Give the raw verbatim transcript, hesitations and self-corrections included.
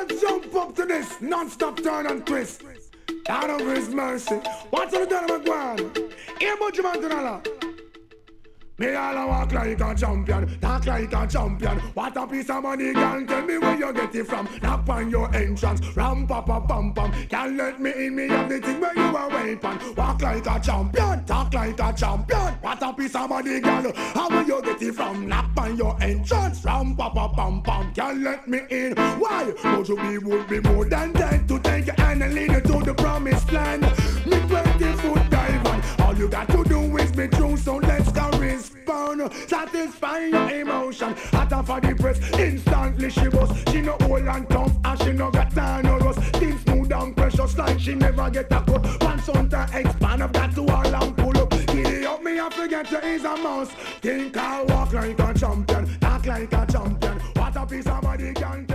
let's jump up to this non-stop turn and twist. God of His mercy. What's the done of McGuan? Here, Butch Mantanala. Me all a walk like a champion, talk like a champion. What a piece of money, girl, tell me where you get it from. Knock on your entrance, ram pa pa pam pam. Can't let me in, me have the thing where you are waiting. Walk like a champion, talk like a champion. What a piece of money, girl, how will you get it from? Knock on your entrance, ram pa pa pam pam. Can't let me in, why? Would you be, would be more than dead to take your hand and lead you to the promised land. Me twenty foot dive on, all you got to do is be true, so let's go respond. Satisfy your emotion. Hotter for the press, instantly she bust. She no old and tough, and she no got time no rust. Things smooth and precious like she never get a cut. Once on to expand up that to all and pull up. Giddy up, me I forget you is a mouse. Think I walk like a champion, talk like a champion. What a piece of body can